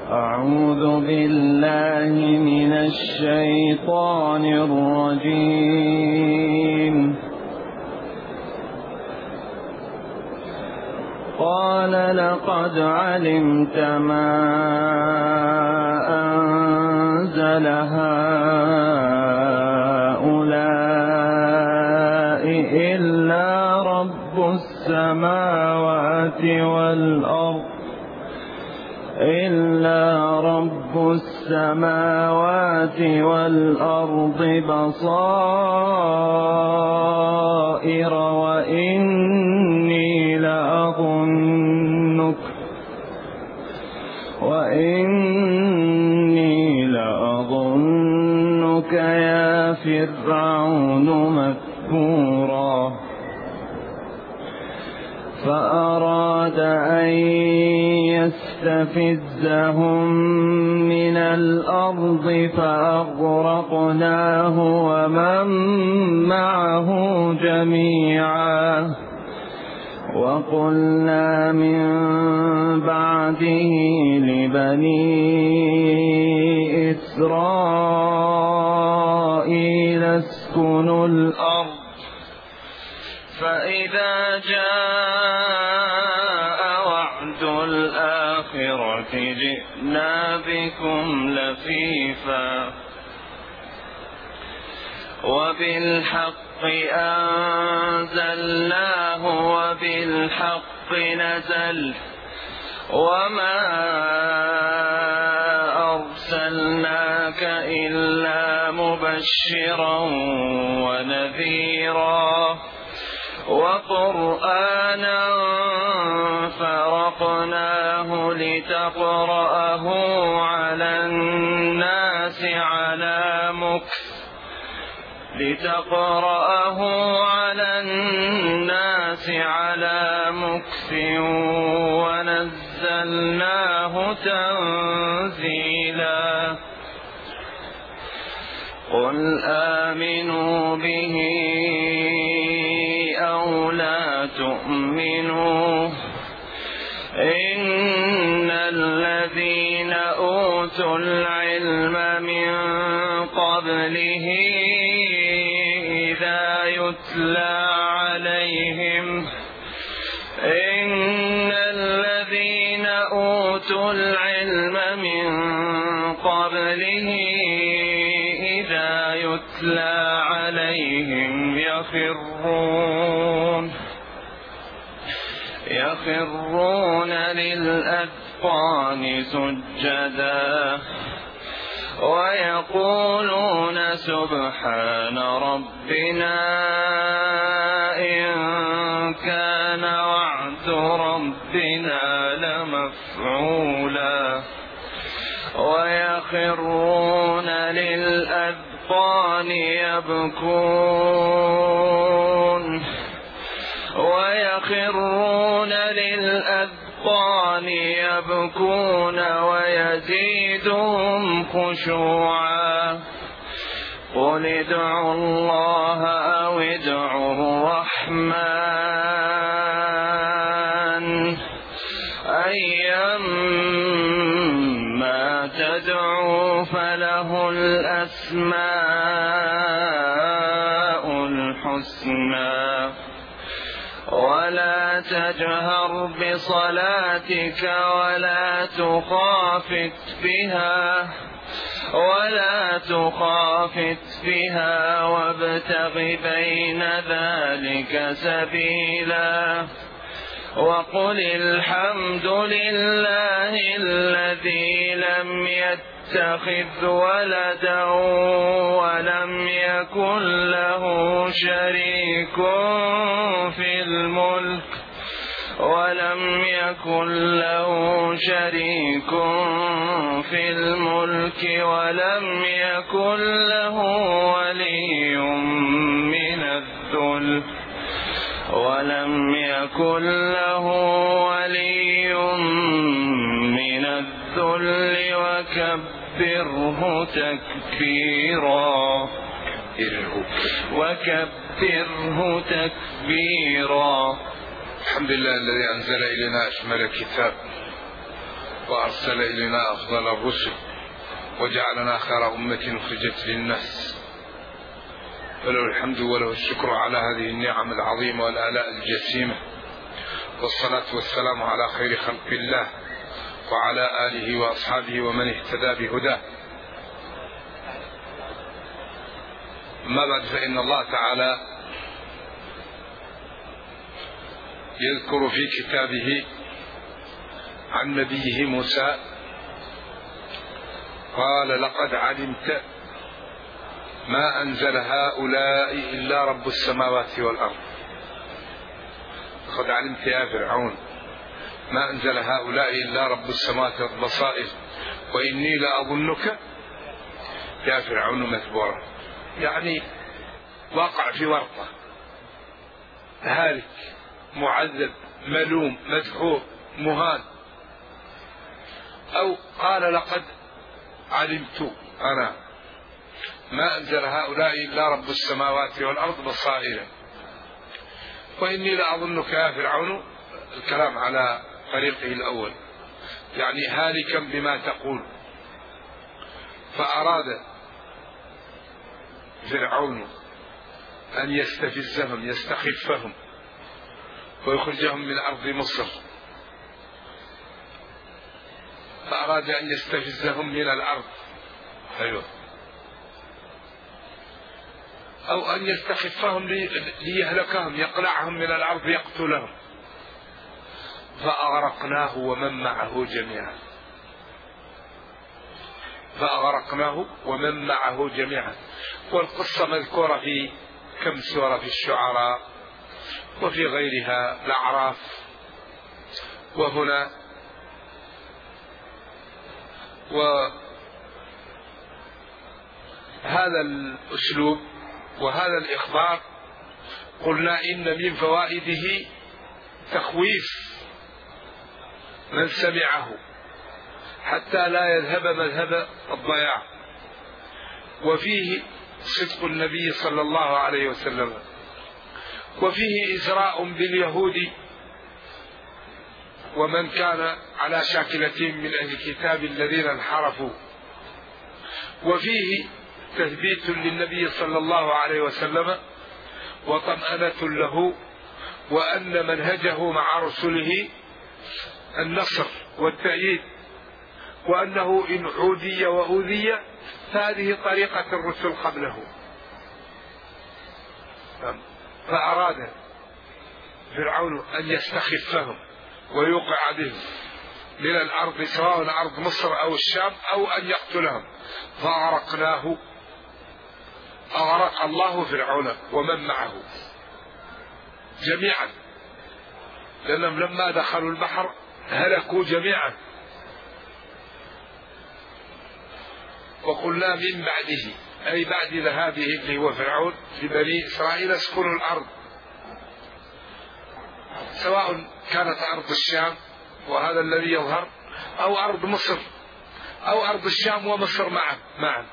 أعوذ بالله من الشيطان الرجيم. قال لقد علمت ما أنزل هؤلاء إلا رب السماوات والأرض بصائر وإني لأظنك يا فرعون مذكورا. فأراد أن يستفزهم من الأرض فأغرقناه ومن معه جميعا. وقلنا من بعده لبني إسرائيل اسكنوا الأرض فإذا جاء وعد الآخرة جئنا بكم لفيفا وبالحق أنزلناه وبالحق نزل وما أرسلناك إلا مبشرا ونذيرا وقرآنا فرقناه لتقرأه على الناس على مكث ونزلناه تنزيلا. قل آمنوا به أو لا تؤمنوا إن الذين أوتوا العلم من قبله إذا يتلى عليهم يخرون للأذقان سجدا ويقولون سبحان ربنا إن كان وعد ربنا لمفعولا. ويخرون للأذقان يبكون ويزيدهم خشوعا. قل ادعوا الله أو ادعوا الرحمن أيما تدعوا فله الأسماء الحسنى. ولا تجهر بصلاتك ولا تخافت بها وابتغ بين ذلك سبيلا. وقل الحمد لله الذي لم يتخذ ولدا ولم يكن له شريك في الملك ولم يكن له ولي من الذل وكبره تكبيرا. الحمد لله الذي أنزل إلينا أشمل كتاب وأرسل إلينا أفضل الرسل وجعلنا خير أمة أخرجت للناس، فله الحمد وله الشكر على هذه النعم العظيمة والآلاء الجسيمة، والصلاة والسلام على خير خلق الله وعلى آله وأصحابه ومن اهتدى بهداه. أما بعد، فإن الله تعالى يذكر في كتابه عن نبيه موسى قال: لقد علمت ما أنزل هؤلاء إلا رب السماوات والأرض. لقد علمت يا فرعون ما أنزل هؤلاء إلا رب السماوات والبصائر وإني لأظنك يا فرعون مثبورا. يعني واقع في ورطة، هالك، معذب، ملوم، مدحور، مهان. أو قال: لقد علمت أنا ما أنزل هؤلاء إلا رب السماوات والأرض بصائر وإني لأظنك يا فرعون. الكلام على طريقه الأول، يعني هالكا بما تقول. فأراد فرعون أن يستفزهم، يستخفهم، ويخرجهم من أرض مصر. فأراد أن يستفزهم من الأرض، أيوه، أو أن يستخفهم ليهلكهم، يقلعهم من الأرض، يقتلهم. فأغرقناه ومن معه جميعا. فأغرقناه ومن معه جميعا. والقصة مذكورة في كم سورة، في الشعراء وفي غيرها، الأعراف. وهنا وهذا الأسلوب وهذا الإخبار قلنا إن من فوائده تخويف من سمعه حتى لا يذهب مذهب الضياع، وفيه صدق النبي صلى الله عليه وسلم، وفيه إزراء باليهود ومن كان على شاكلتهم من أهل الكتاب الذين انحرفوا، وفيه تثبيت للنبي صلى الله عليه وسلم وطمأنة له، وأن منهجه مع رسله النصر والتأييد، وأنه إن عودي وأوذي فهذه طريقة الرسل قبله. فأراد فرعون أن يستخفهم ويوقع بهم من الأرض، سواء أرض مصر أو الشام، أو أن يقتلهم. فأغرقناه، أغرق الله فرعون ومن معه جميعا، لأنهم لما دخلوا البحر هلكوا جميعا. وقلنا من بعده، أي بعد ذهابه اللي هو فرعون لبني إسرائيل اسكنوا الأرض، سواء كانت أرض الشام وهذا الذي يظهر، أو أرض مصر، أو أرض الشام ومصر معا.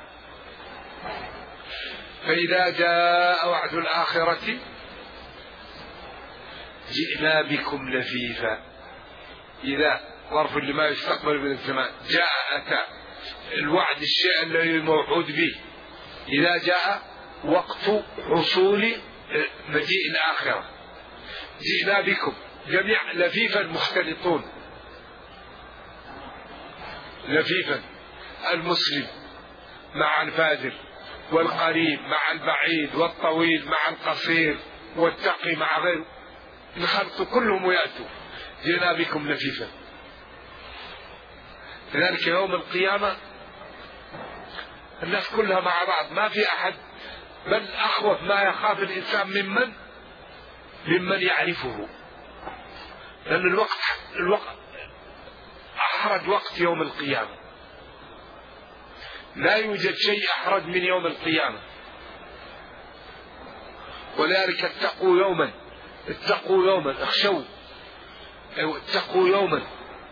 فإذا جاء وعد الآخرة جئنا بكم لفيفا. إذا ظرف لما يستقبل من الزمان، جاء أتى الوعد، الشيء الذي موعود به. إذا جاء وقت حصول مجيء الآخرة جئنا بكم جميع لفيفا مختلطون. لفيفا المسلم مع الفاجر، والقريب مع البعيد، والطويل مع القصير، والتقي مع غيره، الخلق كلهم يأتوا. جئنا بكم لفيفا. لذلك يوم القيامة الناس كلها مع بعض، ما في أحد، بل أخوف ما يخاف الإنسان ممن يعرفه، لأن الوقت أحرج وقت يوم القيامة. لا يوجد شيء أحرج من يوم القيامة. ولذلك اتقوا يوما، اخشوا، اتقوا يوما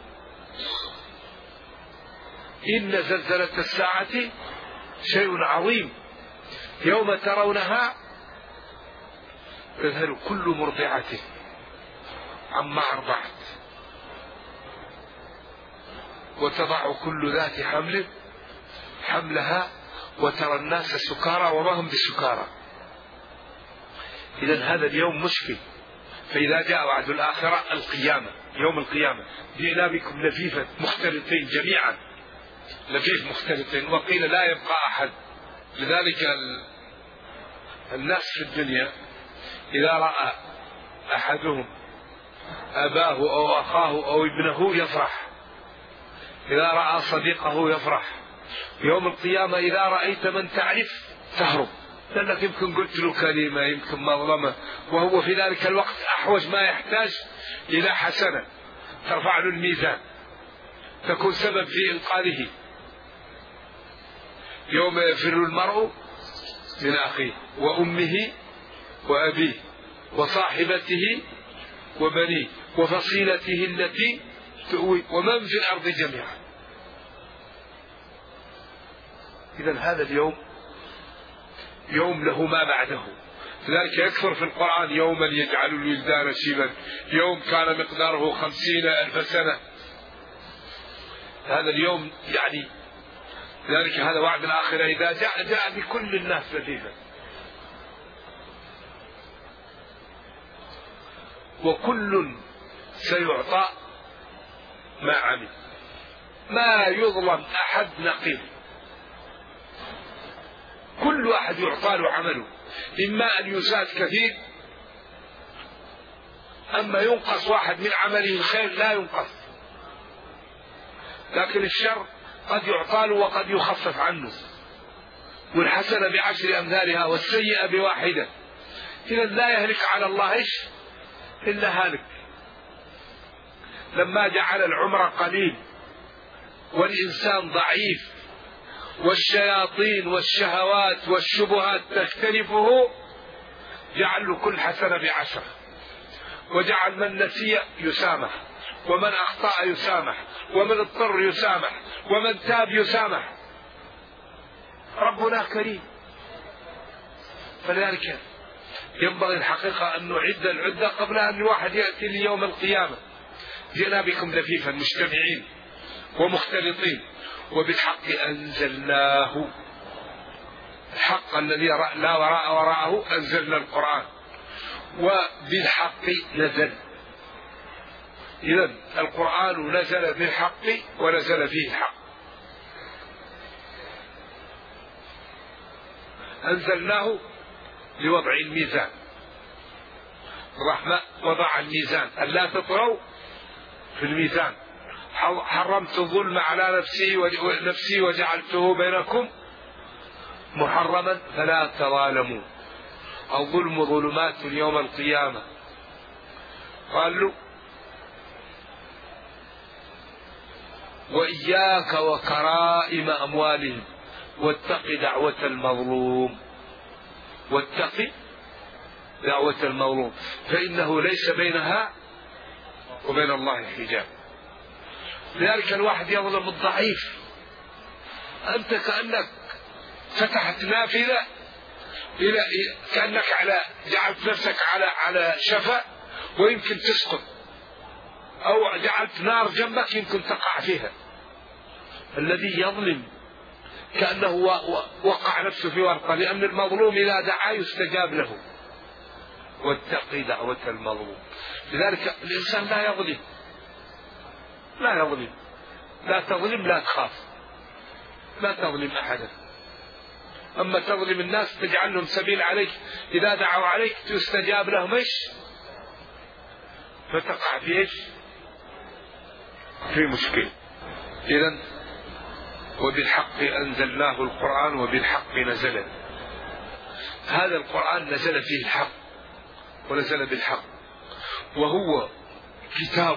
إن زلزلة الساعة شيء عظيم، يوم ترونها تذهل كل مرضعة عما أرضعت وتضع كل ذات حمل حملها وترى الناس سكارى وما هم بسكارى. إذن هذا اليوم مشكل. فإذا جاء وعد الآخرة القيامة، يوم القيامة، جئنا بكم لفيفا مختلطين جميعا، لفيف مختلطين، وقيل لا يبقى أحد. لذلك الناس في الدنيا إذا رأى أحدهم أباه أو أخاه أو ابنه يفرح، إذا رأى صديقه يفرح. يوم القيامة إذا رأيت من تعرف تهرب، لأنك يمكن قلت له كلمة، يمكن مظلمة، وهو في ذلك الوقت أحوج ما يحتاج إلى حسنة ترفع له الميزان تكون سبب في إنقاذه. يوم يفر المرء من أخيه وأمه وأبيه وصاحبته وبنيه وفصيلته التي تؤوي ومن في الأرض جميعا. إذن هذا اليوم يوم له ما بعده. لذلك يكثر في القرآن يوما يجعل الولدان شيبا، يوم كان مقداره 50,000 سنة. هذا اليوم يعني لذلك هذا وعد الآخرة إذا جاء بكل الناس لفيفا، وكل سيعطى ما عمل، ما يظلم أحد نقيض، كل أحد يعطى له عمله، إما أن يزاد كثير، أما ينقص واحد من عمله الخير لا ينقص، لكن الشر قد يعطى له وقد يخفف عنه، والحسنة ب10 أمثالها والسيئة ب1. إذا لا يهلك على الله إيش إلا هالك. لما جعل العمر قليل والإنسان ضعيف والشياطين والشهوات والشبهات تختلفه، جعل له كل حسنة ب10، وجعل من نسي يسامح، ومن أخطأ يسامح، ومن اضطر يسامح، ومن تاب يسامح. ربنا كريم. فلذلك ينبغي الحقيقة أن نعد العدة قبل أن الواحد يأتي ليوم القيامة. جئنا بكم لفيفا مجتمعين ومختلطين، وبالحق أنزلناه، الحق الذي لا وراءه أنزلنا القرآن، وبالحق نزل. إذن القرآن نزل بالحق ونزل فيه الحق. أنزلناه لوضع الميزان، الرحمة وضع الميزان ألا تطغوا في الميزان، حرمت الظلم على نفسي وجعلته بينكم محرما فلا تظالموا. الظلم ظلمات يوم القيامة. قالوا وإياك وكرائم أموالهم واتق دعوة المظلوم، واتق دعوة المظلوم فإنه ليس بينها وبين الله حجاب. لذلك الواحد يظلم الضعيف، أنت كأنك فتحت نافذة كأنك جعلت نفسك على شفا ويمكن تسقط، أو جعلت نار جنبك يمكن تقع فيها. الذي يظلم كأنه وقع نفسه في ورطة، لأن المظلوم إذا دعا يستجاب له. واتقي دعوة المظلوم. لذلك الإنسان لا يظلم، لا تظلم، لا تخاف، لا تظلم أحدا. أما تظلم الناس تجعل لهم سبيل عليك، إذا دعوا عليك تستجاب لهم إيش، فتقع في إيش، في مشكلة. إذن وبالحق أنزلناه القرآن وبالحق نزل. هذا القرآن نزل فيه الحق ونزل بالحق، وهو كتاب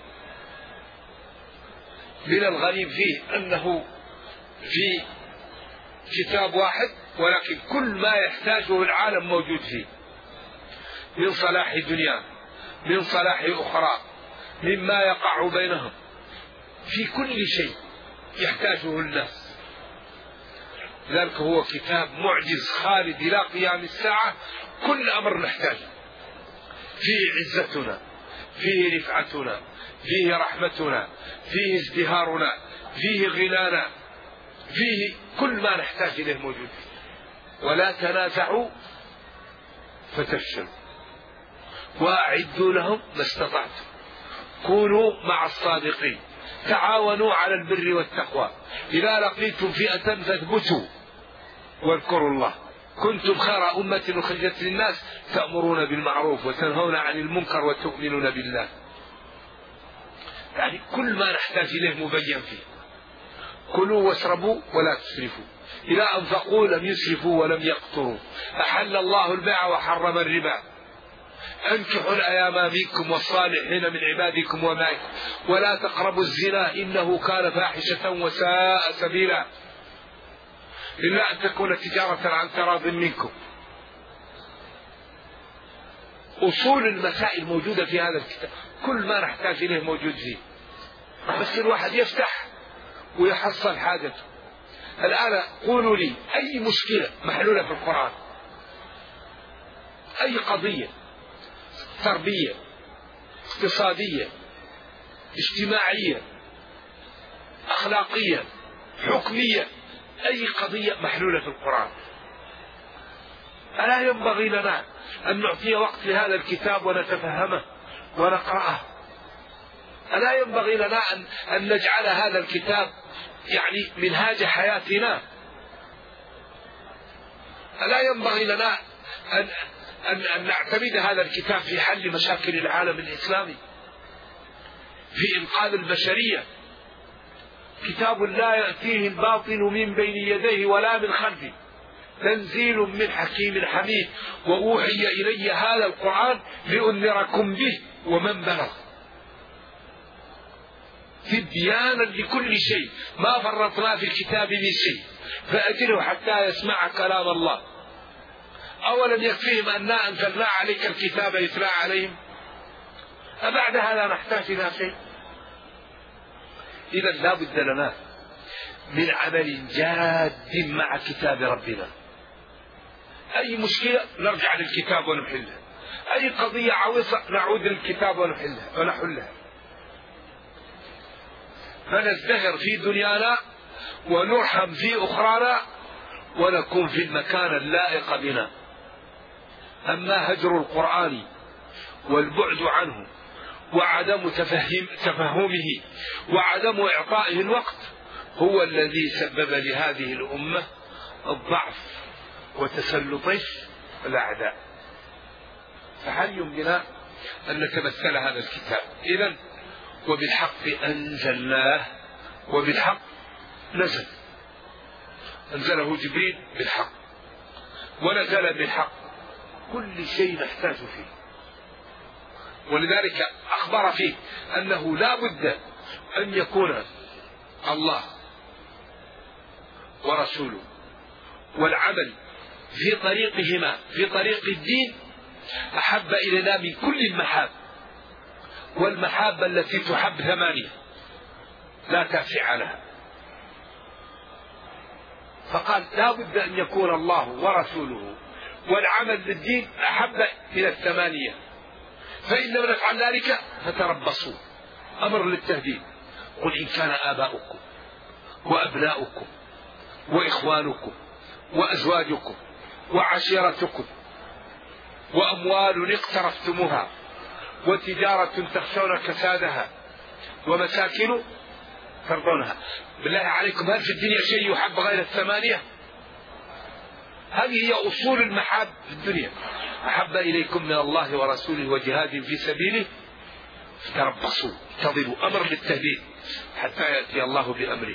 من الغريب فيه أنه في كتاب واحد ولكن كل ما يحتاجه العالم موجود فيه، من صلاح دنيا، من صلاح أخرى، مما يقع بينهم، في كل شيء يحتاجه الناس. لذلك هو كتاب معجز خالد إلى قيام الساعة، كل أمر نحتاجه، فيه عزتنا، فيه رفعتنا، فيه رحمتنا، فيه ازدهارنا، فيه غنانا، فيه كل ما نحتاج إليه موجود. ولا تنازعوا فتفشلوا وأعدوا لهم ما استطعتم، كونوا مع الصادقين، تعاونوا على البر والتقوى، إذا لقيتم فئة فاثبتوا واذكروا الله، كنتم خير أمة أخرجت للناس تأمرون بالمعروف وتنهون عن المنكر وتؤمنون بالله. يعني كل ما نحتاج إليه مبين فيه. كلوا واشربوا ولا تسرفوا، إذا أنفقوا لم يسرفوا ولم يقتروا، أحل الله البيع وحرم الربا، أنكحوا الأيام منكم والصالحين من عبادكم ومائكم، ولا تقربوا الزنا إنه كان فاحشة وساء سبيلا، إلا أن تكون تجارة عن تراض منكم. أصول المسائل موجودة في هذا الكتاب، كل ما نحتاج إليه موجود فيه، بس الواحد يفتح ويحصل حاجته. الآن قولوا لي أي مشكلة محلولة في القرآن، أي قضية تربية، اقتصادية، اجتماعية، أخلاقية، حكمية، أي قضية محلولة في القرآن. ألا ينبغي لنا أن نعطي وقت لهذا الكتاب ونتفهمه ونقرأه؟ ألا ينبغي لنا أن نجعل هذا الكتاب يعني منهاج حياتنا؟ ألا ينبغي لنا أن نعتمد هذا الكتاب في حل مشاكل العالم الإسلامي، في إنقاذ البشرية؟ كتاب لا يأتيه الباطل من بين يديه ولا من خلفه، تنزيل من حكيم حميد، وأوحي إلي هذا القرآن لأنذركم به ومن بلغ، تبيانا لكل شيء، ما فرطنا في الكتاب من شيء، فأجله حتى يسمع كلام الله. أولم يكفيهم أننا أنزلنا عليك الكتاب يتلى عليهم؟ أبعد هذا نحتاج إلى شيء؟ إذا لا بد لنا من عمل جاد مع كتاب ربنا. أي مشكلة نرجع للكتاب ونحلها، أي قضية عويصة نعود للكتاب ونحلها، فنزدهر في دنيانا ونرحم في أخرانا ونكون في المكان اللائق بنا. أما هجر القرآن والبعد عنه وعدم تفهمه وعدم إعطائه الوقت هو الذي سبب لهذه الأمة الضعف وتسلط الأعداء. فحري بنا أن نتمثل هذا الكتاب. إذن وبالحق أنزلناه وبالحق نزل، أنزله جبريل بالحق ونزل بالحق، كل شيء نحتاج فيه. ولذلك أخبر فيه أنه لا بد أن يكون الله ورسوله والعمل في طريقهما في طريق الدين أحب إلينا من كل المحاب، والمحاب التي تحب 8 لا تاسع لها. فقال لا بد أن يكون الله ورسوله والعمل للدين أحب من 8، فإن لم نفعل ذلك فتربصوا، أمر للتهديد. قل إن كان آباؤكم وأبناؤكم وإخوانكم وأزواجكم وعشيرتكم وأموال اقترفتموها وتجارة تخشون كسادها ومساكن ترضونها. بالله عليكم، هل في الدنيا شيء يحب غير 8؟ هذه هي أصول المحاب في الدنيا. أحب إليكم من الله ورسوله وجهاد في سبيله فتربصوا، انتظروا، أمر للتهديد حتى يأتي الله بأمره.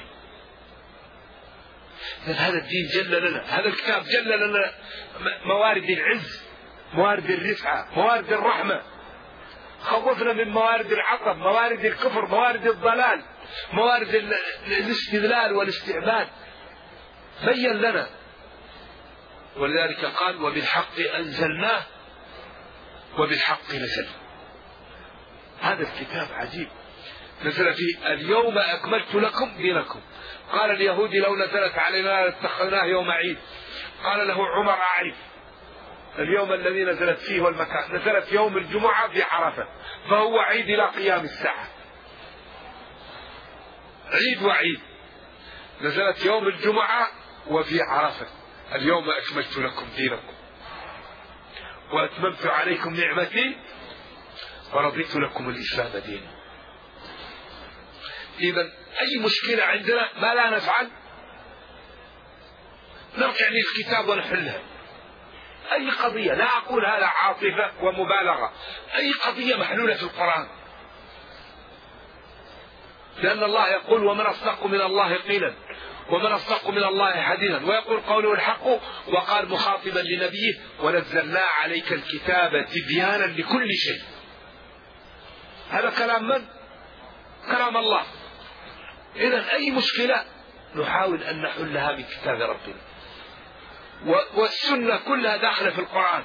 هذا الدين جل لنا، هذا الكتاب جل لنا موارد العز، موارد الرفعة، موارد الرحمة، خوفنا من موارد العطب، موارد الكفر، موارد الضلال، موارد الاستذلال والاستعباد، بين لنا. ولذلك قال وبالحق أنزلناه وبالحق نزل. هذا الكتاب عجيب، نزل فيه اليوم أكملت لكم دينكم. قال اليهود لو نزلت علينا لاتخذناه يوم عيد. قال له عمر أعرف اليوم الذي نزلت فيه والمكان، نزلت يوم الجمعة في عرفة، فهو عيد إلى قيام الساعة، عيد وعيد. نزلت يوم الجمعة وفي عرفة. اليوم أكملت لكم دينكم وأتممت عليكم نعمتي ورضيت لكم الإسلام دينا. إذا أي مشكلة عندنا ما لا نفعل نرجع للكتاب ونحلها. أي قضية، لا أقول هذا عاطفة ومبالغة، أي قضية محلولة في القرآن، لأن الله يقول ومن أصدق من الله قيلا ومن أصدق من الله حديثا، ويقول قوله الحق، وقال مخاطبا لنبيه ونزلنا عليك الكتاب تبيانا لكل شيء. هذا كلام من؟ كلام الله. إذن أي مشكلة نحاول أن نحلها من كتاب ربنا، والسنة كلها داخلة في القرآن،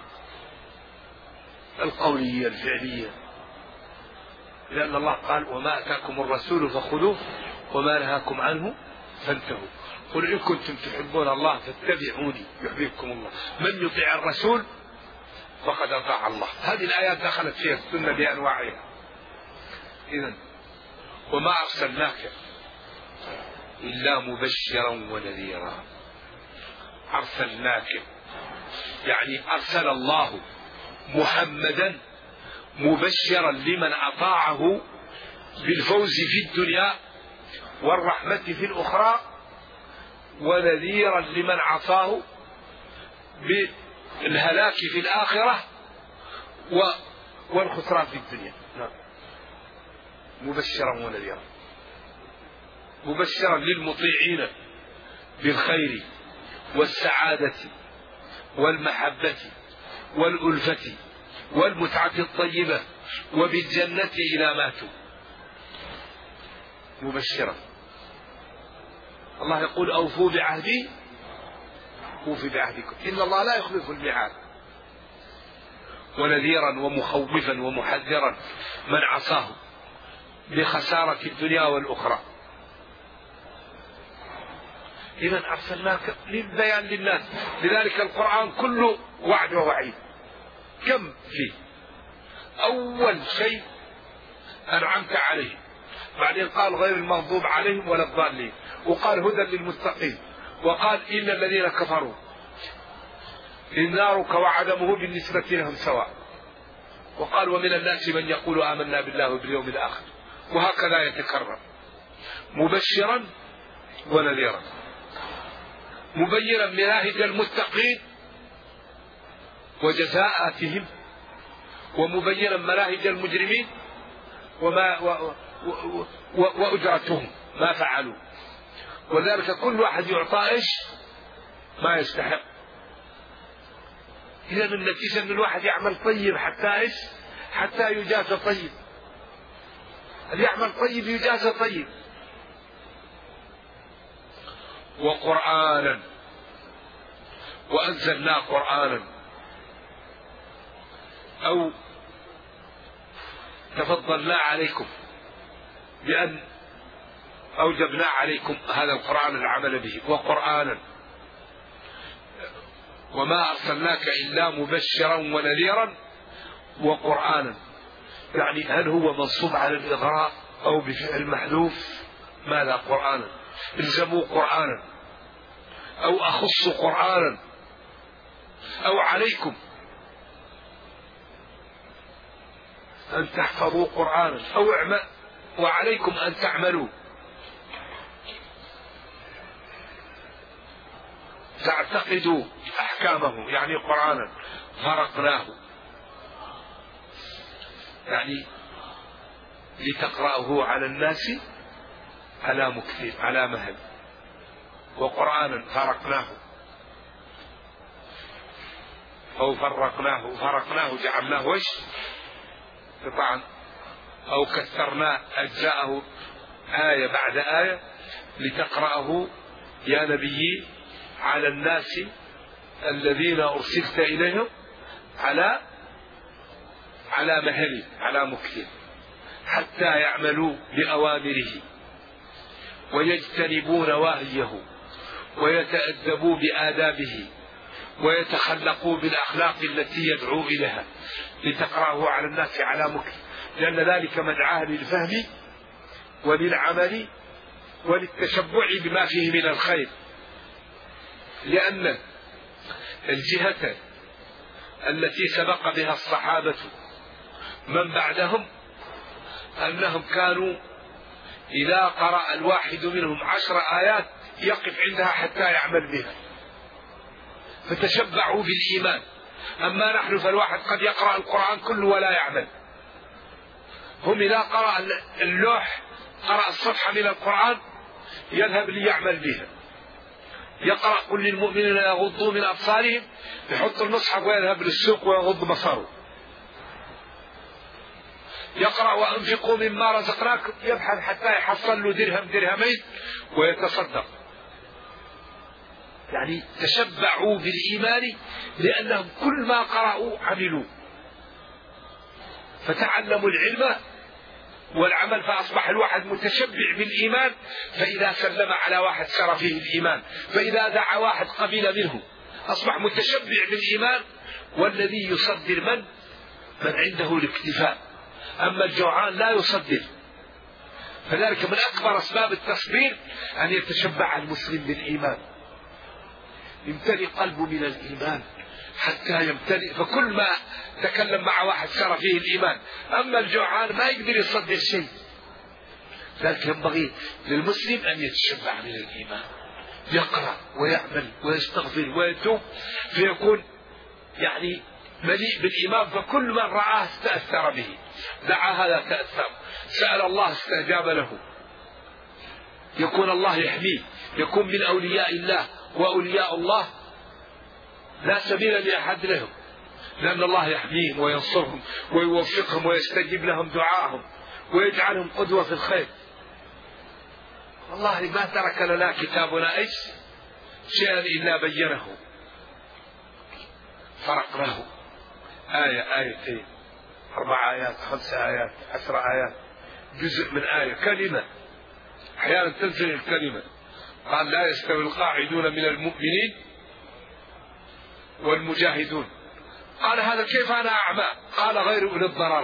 القولية الفعلية، لأن الله قال وما أتاكم الرسول فخذوه وما نهاكم عنه فانتهوا. قل إن كنتم تحبون الله فاتبعوني يحببكم الله، من يطيع الرسول فقد أطاع الله. هذه الآيات دخلت فيها السنة بأنواعها. إذن وما أرسلناك إلا مبشرا ونذيرا. أرسلناك يعني أرسل الله محمدا مبشرا لمن أطاعه بالفوز في الدنيا والرحمة في الأخرى، ونذيرا لمن عصاه بالهلاك في الآخرة والخسران في الدنيا. مبشرا ونذيرا، مبشرا للمطيعين بالخير والسعادة والمحبة والألفة والمتعة الطيبة وبالجنة إلى ماتوا. مبشرا. الله يقول أوفوا بعهدي أوفي بعهدكم إن الله لا يخلف الميعاد. ونذيرا ومخوفا ومحذرا من عصاه بخسارة الدنيا والأخرى. إذا أرسلناك للبيان للناس، لذلك القرآن كله وعد ووعيد. كم فيه؟ أول شيء أنعمت عليهم، بعدين قال غير المغضوب عليهم ولا الضالين، وقال هدى للمتقين، وقال إن الذين كفروا النار وعدمه بالنسبة لهم سواء، وقال ومن الناس من يقول آمنا بالله وباليوم الآخر، وهكذا يتكرر. مبشرا ونذيرا، مبينا مناهج المتقين وجزاءاتهم، ومبينا مناهج المجرمين وأجرتهم ما فعلوا. وذلك كل واحد يعطى إيش ما يستحق. إذا النتيجة أن الواحد يعمل طيب حتى إيش حتى يجازى طيب. اللي يعمل طيب يجازى طيب. وقرآنا، وأنزلنا قرآنا، أو تفضلنا عليكم بأن أوجبنا عليكم هذا القرآن العمل به. وقرآنا، وما أرسلناك إلا مبشرا ونذيرا وقرآنا. يعني هل هو منصوب على الإغراء أو بفعل محذوف؟ ماذا قرآنا؟ الزموا قرآنا، أو أخص قرآنا، أو عليكم أن تحفظوا قرآنا، أو وعليكم أن تعملوا تعتقدوا أحكامه. يعني قرآنا فرقناه، يعني لتقرأه على الناس على مكث على مهل. وقرآنا فرقناه أو فرقناه جعلناه وش قطعا، أو كثرنا أجزاءه آية بعد آية لتقرأه يا نبي على الناس الذين أرسلت إليهم على مهل على مكث، حتى يعملوا بأوامره ويجتنبوا نواهيه ويتأدبوا بآدابه ويتخلقوا بالأخلاق التي يدعو إليها لتقرأه على الناس على مكث، لأن ذلك مدعاة للفهم وللعمل وللتشبع بما فيه من الخير. لأن الجهة التي سبق بها الصحابة من بعدهم أنهم كانوا إذا قرأ الواحد منهم 10 آيات يقف عندها حتى يعمل بها، فتشبعوا بالإيمان. أما نحن فالواحد قد يقرأ القرآن كله ولا يعمل. هم إذا قرأ اللوح، قرأ الصفحة من القرآن، يذهب ليعمل بها. يقرأ قل للمؤمنين يغضوا من أبصارهم، يحط المصحف ويذهب للسوق ويغض بصره. يقرأ وأنفقوا مما رزقناكم، يبحث حتى يحصل له درهم درهمين ويتصدق. يعني تشبعوا بالإيمان لأنهم كل ما قرأوا عملوا، فتعلموا العلم والعمل، فأصبح الواحد متشبع بالإيمان. فإذا سلم على واحد سر فيه الإيمان، فإذا دعا واحد قبل منه، أصبح متشبع بالإيمان. والذي يصدر من عنده الاكتفاء، أما الجوعان لا يصدر. فذلك من أكبر أسباب التصبير أن يتشبع المسلم بالإيمان، يمتلئ قلبه من الإيمان حتى يمتلئ، فكل ما تكلم مع واحد سر فيه الإيمان. أما الجوعان ما يقدر يصدر شيء. لذلك ينبغي للمسلم أن يتشبع من الإيمان، يقرأ ويعمل ويستغفر ويتوب، فيكون يعني مليء بالإيمان. فكل من رآه استأثر به، دعا هذا تأثر، سأل الله استجاب له، يكون الله يحميه، يكون من أولياء الله. وأولياء الله لا سبيل لأحد لهم، لأن الله يحميهم وينصرهم ويوفقهم ويستجيب لهم دعاءهم ويجعلهم قدوة في الخير. والله ما ترك لنا كتابنا أيش شيئا إلا بينه، فرقناه آية آيتين 4 آيات 5 آيات 10 آيات، جزء من آية، كلمة. أحيانا تنزل الكلمة، قال لا يستوي القاعدون من المؤمنين والمجاهدون. قال هذا كيف أنا أعمى؟ قال غير أولي الضرر.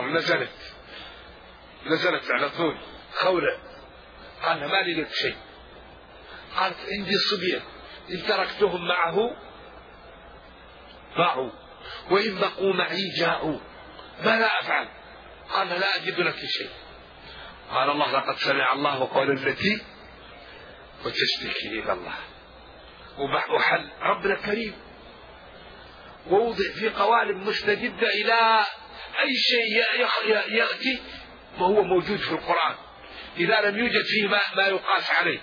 نزلت على طول خولة. قال ما لي لك شيء. قالت عندي صبية إن تركتهم معه باعوا، وإن بقوا معي جاءوا، ماذا أفعل؟ قال لا أجد لك شيء. قال الله لقد سمع الله وقال التي وتشتكي إلى الله. وحل ربنا كريم، ووضع في قوالب مستجدة إلى أي شيء يأتي وهو موجود في القرآن، إذا لم يوجد فيه ما يقاس عليه.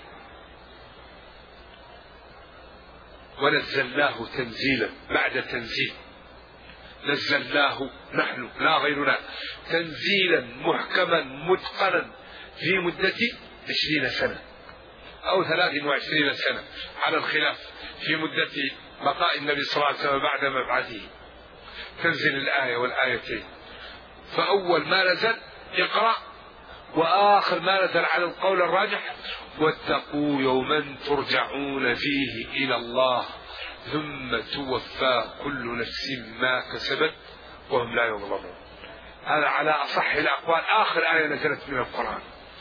ونزلناه تنزيلا بعد تنزيل، نزلناه نحن لا غيرنا تنزيلا محكما متقنا في مدة 20 سنة أو 23 سنة على الخلاف في مدة بقاء النبي صلى الله عليه وسلم بعد مبعثه. تنزل الآية والآيتين، فأول ما نزل اقرأ، وآخر ما نزل على القول الراجح واتقوا يوما ترجعون فيه إلى الله ثم توفى كل نفس ما كسبت وهم لا يظلمون. هذا على أصح الأقوال آخر آية نزلت من القرآن.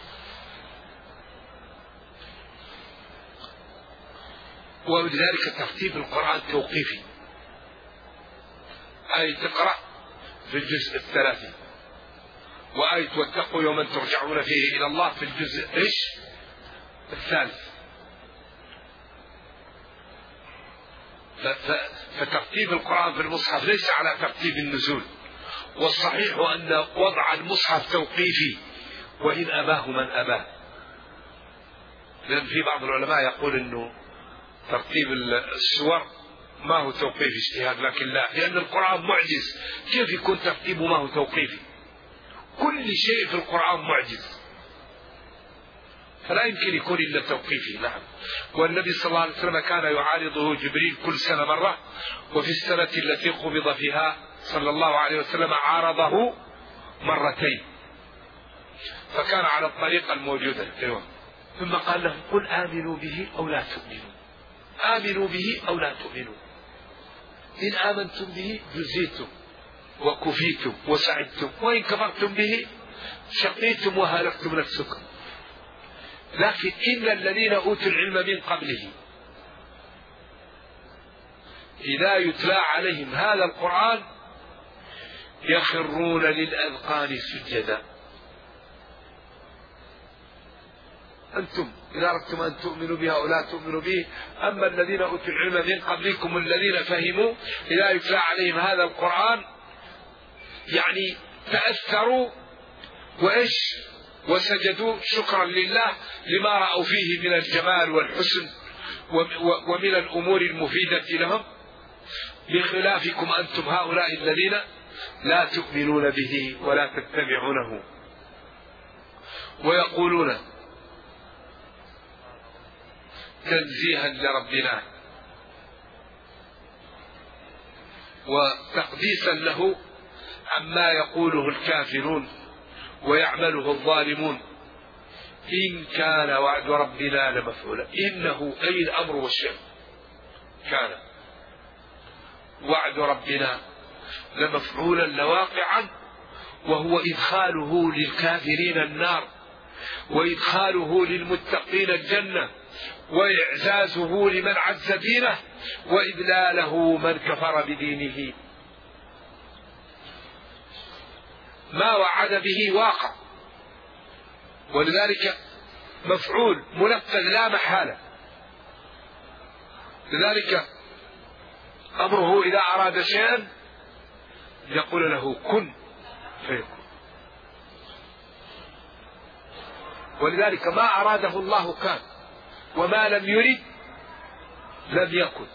ولذلك ترتيب القرآن توقيفي، آية تقرأ في الجزء 30، وآية واتقوا يوما ترجعون فيه إلى الله في الجزء الثالث. فترتيب القرآن في المصحف ليس على ترتيب النزول، والصحيح أن وضع المصحف توقيفي وإن أباه من أباه. لأن في بعض العلماء يقول أنه ترتيب السور ما هو توقيفي اجتهاد، لكن لا، لأن القرآن معجز، كيف يكون ترتيبه ما هو توقيفي؟ كل شيء في القرآن معجز، فلا يمكن يكون إلا توقيفي. نعم. والنبي صلى الله عليه وسلم كان يعارضه جبريل كل سنة مرة، وفي السنة التي قبض فيها صلى الله عليه وسلم عارضه مرتين، فكان على الطريقة الموجودة. ثم قال لهم قل آمنوا به أو لا تؤمنوا، آمنوا به أو لا تؤمنوا. إن آمنتم به جزيتم وكفيتم وسعدتم، وإن كفرتم به شقيتم وهلكتم نفسكم. لكن إن الذين أوتوا العلم من قبله إذا يتلى عليهم هذا القرآن يخرون للأذقان سجدا. أنتم إذا أردتم أن تؤمنوا بها أو لا تؤمنوا به، أما الذين أوتوا العلم من قبلكم الذين فهموا إذا يتلى عليهم هذا القرآن يعني تأثروا وسجدوا شكرا لله لما رأوا فيه من الجمال والحسن ومن الأمور المفيدة لهم، بخلافكم أنتم هؤلاء الذين لا تؤمنون به ولا تتبعونه. ويقولون تنزيها لربنا وتقديسا له عما يقوله الكافرون ويعمله الظالمون، إن كان وعد ربنا لمفعولا. إنه أي الأمر والشأن كان وعد ربنا لمفعولا لواقعا، وهو إدخاله للكافرين النار وإدخاله للمتقين الجنة وإعزازه لمن عز دينه وإذلاله من كفر بدينه. ما وعد به واقع، ولذلك مفعول منفذ لا محالة. لذلك أمره إذا أراد شيئا يقول له كن فيكون. ولذلك ما أراده الله كان، وما لم يرد لم يكن.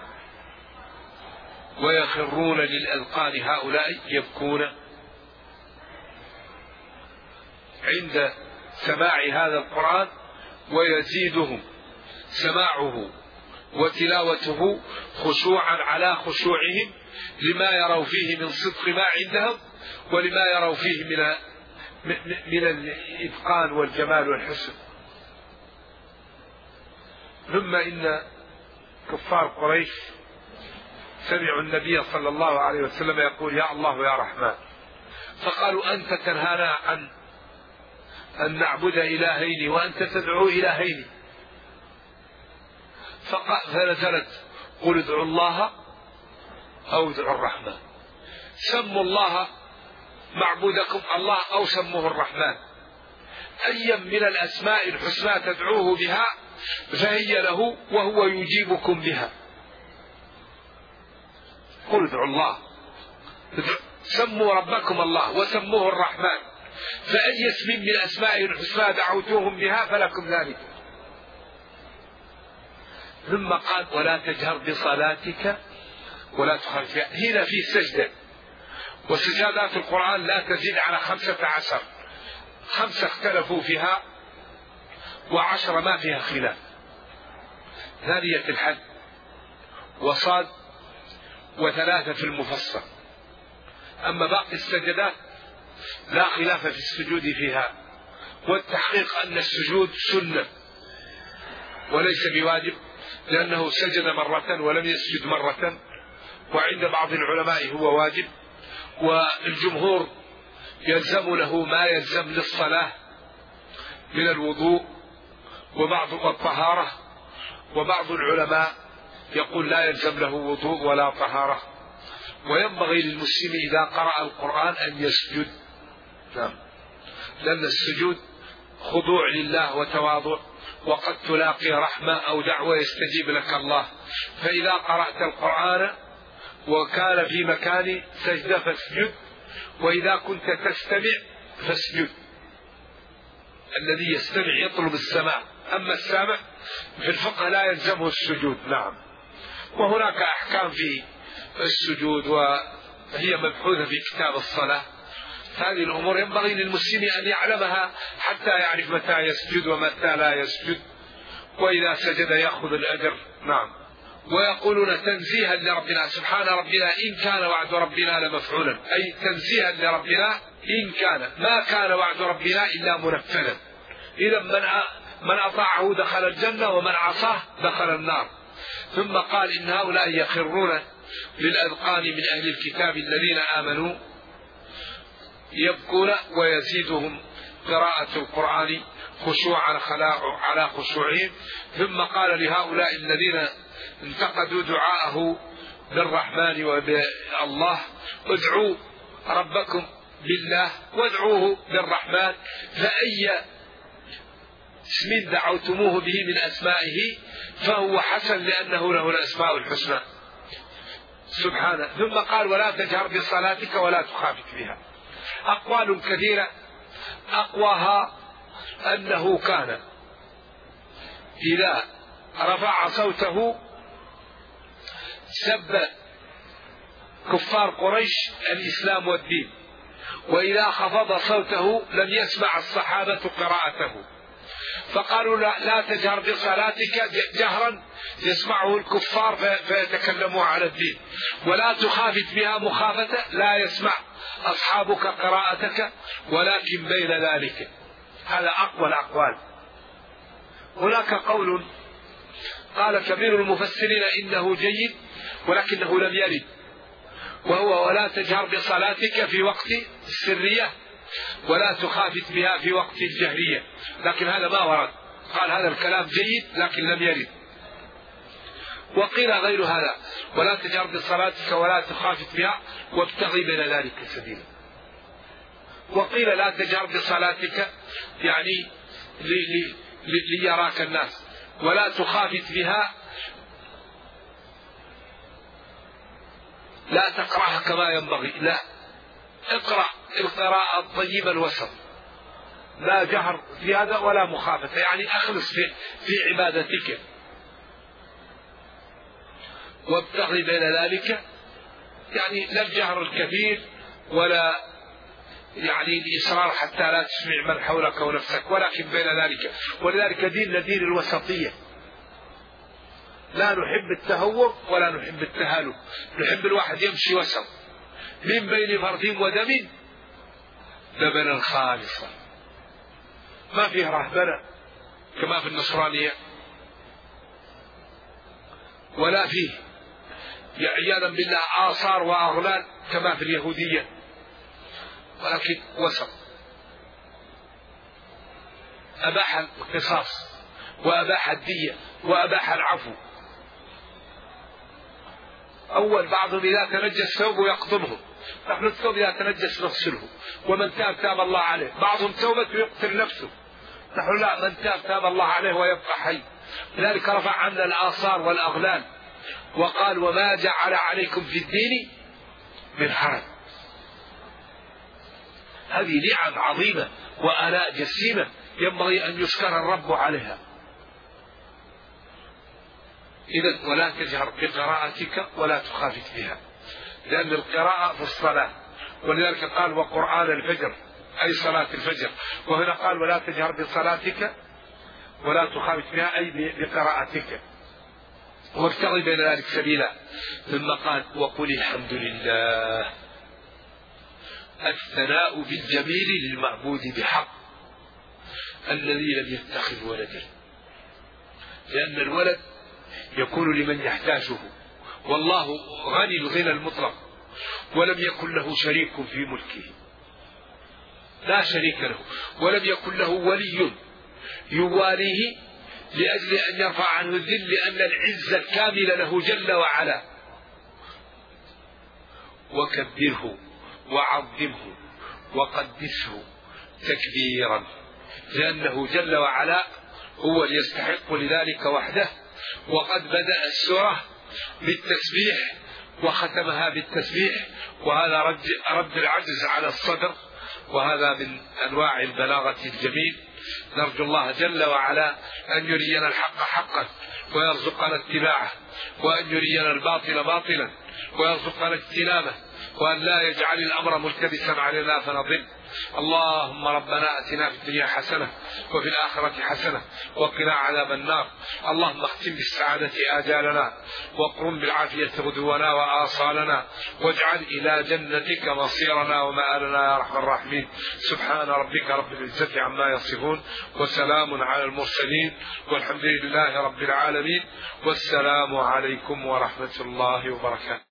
ويخرون للأذقان هؤلاء يبكون عند سماع هذا القرآن، ويزيدهم سماعه وتلاوته خشوعا على خشوعهم لما يروا فيه من صدق ما عندهم ولما يروا فيه من الإتقان والجمال والحسن. ثم إن كفار قريش سمعوا النبي صلى الله عليه وسلم يقول يا الله يا رحمن، فقالوا أنت تنهانا عن أن نعبد إلهين وأنت تدعو إلهين. فنزلت قل ادعوا الله أو ادعوا الرحمن، سموا الله معبودكم الله أو سموه الرحمن، أيا من الأسماء الحسنى تدعوه بها فهي له وهو يجيبكم بها. قل ادعوا الله، سموا ربكم الله وسموه الرحمن، فأي اسم من أسماء الحسنى دعوتوهم بها فلكم ذلك. ثم قال ولا تجهر بصلاتك ولا تخافت بها. هنا في سجدة، وسجادات القرآن لا تزيد على 15، 5 اختلفوا فيها و10 ما فيها خلاف، ثانية الحد وصاد و3 في المفصل. أما باقي السجدات لا خلاف في السجود فيها، والتحقيق أن السجود سنة وليس بواجب، لأنه سجد مرة ولم يسجد مرة، وعند بعض العلماء هو واجب، والجمهور يلزم له ما يلزم للصلاة من الوضوء والطهارة، وبعض العلماء يقول لا يلزم له وضوء ولا طهارة. وينبغي للمسلم إذا قرأ القرآن أن يسجد، لأن السجود خضوع لله وتواضع، وقد تلاقي رحمة أو دعوة يستجيب لك الله. فإذا قرأت القرآن وكان في مكان سجدة فاسجد، وإذا كنت تستمع فاسجد. الذي يستمع يطلب السماع، أما السامع في الفقه لا يلزمه السجود. نعم. وهناك أحكام في السجود وهي مبحوثة في كتاب الصلاة. هذه الأمور ينبغي للمسلم أن يعلمها حتى يعرف متى يسجد ومتى لا يسجد، وإذا سجد يأخذ الأجر. نعم. ويقولون تنزيها لربنا، سبحان ربنا إن كان وعد ربنا لمفعولا، أي تنزيها لربنا إن كان، ما كان وعد ربنا إلا منفذا. إذا من أطاعه دخل الجنة ومن عصاه دخل النار. ثم قال إن هؤلاء يخرون للأذقان من أهل الكتاب الذين آمنوا يبكون ويزيدهم قراءة القرآن خشوعا على خشوعهم. ثم قال لهؤلاء الذين انتقدوا دعاءه بالرحمن وبالله: ادعوا ربكم بالله وادعوه بالرحمن، فأي اسم دعوتموه به من أسمائه فهو حسن لأنه له الأسماء الحسنى سبحانه. ثم قال: ولا تجهر بصلاتك ولا تخافت بها. أقوال كثيرة، أقواها أنه كان إذا رفع صوته سب كفار قريش الإسلام والدين، وإذا خفض صوته لم يسمع الصحابة قراءته، فقالوا لا تجهر بصلاتك جهرا يسمعه الكفار فيتكلموا على الدين، ولا تخافت بها مخافة لا يسمع أصحابك قراءتك، ولكن بين ذلك. هذا أقوى الأقوال. هناك قول قال كبير المفسرين إنه جيد ولكنه لم يرد، وهو: ولا تجهر بصلاتك في وقت السرية ولا تخافت بها في وقت الجهرية، لكن هذا ما ورد. قال هذا الكلام جيد لكن لم يرد. وقيل غير هذا: ولا تجهر بصلاتك ولا تخافت بها وابتغي بين ذلك سبيلا. وقيل لا تجهر بصلاتك يعني ليراك الناس، ولا تخافت بها لا تقرأها كما ينبغي، لا، اقرأ القراءة الطيبة الوسط، لا جهر في هذا ولا مخافة، يعني أخلص في عبادتك. وابتغي بين ذلك يعني لا الجهر الكثير ولا يعني الإصرار حتى لا تسمع من حولك ونفسك، ولكن بين ذلك. ولذلك ديننا دين الوسطية، لا نحب التهور ولا نحب التهالك، نحب الواحد يمشي وسط من بين فرث ودم لبنا خالصا، ما فيه رهبنة كما في النصرانية، ولا فيه عياذا بالله آثار وأغلال كما في اليهودية، ولكن وسط. أباح القصاص وأباح الدية وأباح العفو. أول بعضهم إذا تنجس ثوبه يقطبه، نحن الثوب إذا تنجس نغسله، ومن تاب تاب الله عليه. بعضهم توبته يقتل نفسه، نحن لا، من تاب تاب الله عليه ويبقى حي. لذلك رفع عنا الآثار والأغلال وقال: وما جعل عليكم في الدين من حرج. هذه نعم عظيمة وآلاء جسيمة ينبغي أن يشكر الرب عليها. إذن ولا تجهر بقراءتك ولا تخافت بها، لأن القراءة في الصلاة، ولذلك قال: وقرآن الفجر، أي صلاة الفجر. وهنا قال: ولا تجهر بصلاتك ولا تخافت بها، أي بقراءتك، وابتغي بين ذلك سبيلا. ثم قال: وقل الحمد لله. الثناء بالجميل للمعبود بحق الذي لم يتخذ ولدا، لأن الولد يكون لمن يحتاجه، والله غني الغنى المطلق، ولم يكن له شريك في ملكه، لا شريك له، ولم يكن له ولي يواليه لأجل أن يرفع عنه الذل، لأن العزة الكاملة له جل وعلا. وكبره وعظمه وقدسه تكبيرا، لأنه جل وعلا هو يستحق لذلك وحده. وقد بدأ السورة بالتسبيح وختمها بالتسبيح، وهذا رد العجز على الصدر، وهذا من أنواع البلاغة الجميل. نرجو الله جل وعلا أن يرينا الحق حقا ويرزقنا اتباعه، وأن يرينا الباطل باطلا ويرزقنا اجتنابه، وأن لا يجعل الأمر ملتبسا علينا فنضل. اللهم ربنا أتنا في الدنيا حسنة وفي الآخرة حسنة وقنا عذاب النار. اللهم اختم بالسعادة آجالنا، واقرم بالعافية غدونا وآصالنا، واجعل إلى جنتك مصيرنا ومآلنا يا أرحم الراحمين. سبحان ربك رب العزة عما يصفون، وسلام على المرسلين، والحمد لله رب العالمين، والسلام عليكم ورحمة الله وبركاته.